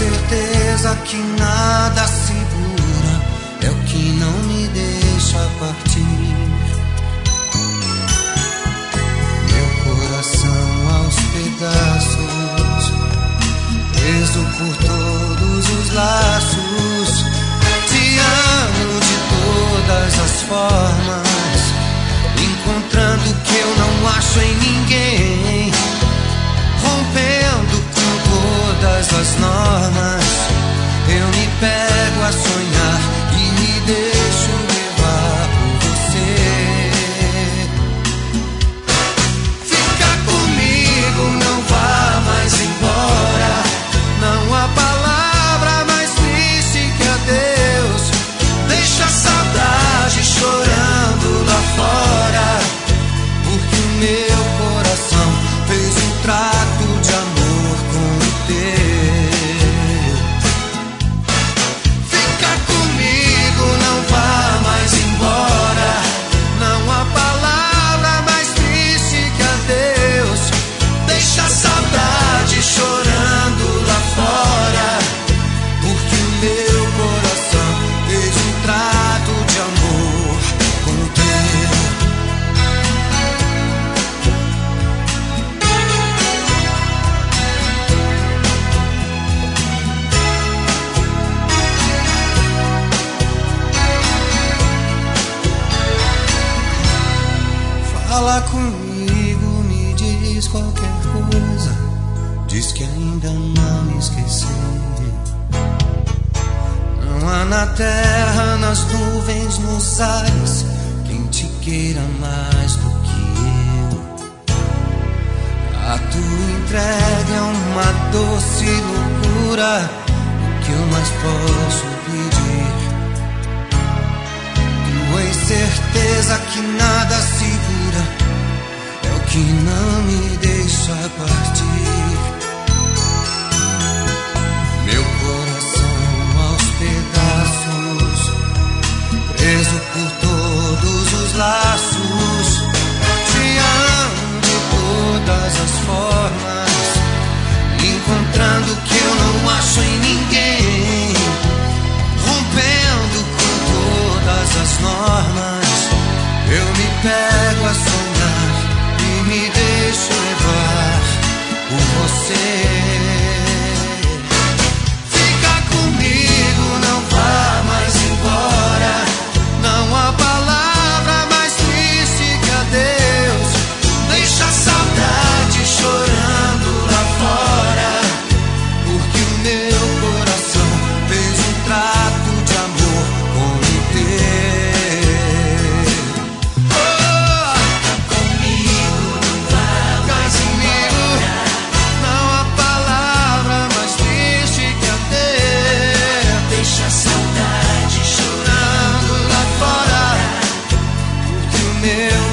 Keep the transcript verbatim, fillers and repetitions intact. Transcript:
certeza que nada segura é o que não me deixa partir. Meu coração aos pedaços, preso por todos os laços. Te amo de todas as formas, encontrando o que eu não acho em ninguém, rompendo com todas as normas. Eu me pego a sonhar e me deixo levar por você. Fica comigo, não vá mais embora. Não há palavra mais triste que adeus. Deixa a saudade chorando lá fora, porque o meu coração fez um trato de amor com o teu. Fica comigo, não vá mais embora. Não há palavra mais triste que adeus. Deixa a saudade chorando lá fora, porque o meu coração fez um trato de amor com o teu. Fala comigo, me diz qualquer coisa. Diz que ainda não me esqueceu. Não há na terra, nas nuvens, nos ares, quem te queira mais do que eu. A tua entrega é uma doce loucura, o que eu mais posso pedir? Tua certeza que nada segura é o que não me deixa partir. Meu coração aos pedaços, preso por todos os laços. Te amo de todas as formas, encontrando o que eu não acho em ninguém, rompendo com todas as normas. Eu me pego a sonhar e me deixo levar por você. Fica comigo, não vá mais embora. Não há palavra mais triste que adeus. Deixa a saudade chorando lá fora, porque o meu coração fez um trato de amor com o teu. Oh, comigo, não vá mais embora. Não há palavra mais triste que adeus. Deixa a saudade chorando lá fora, porque o meu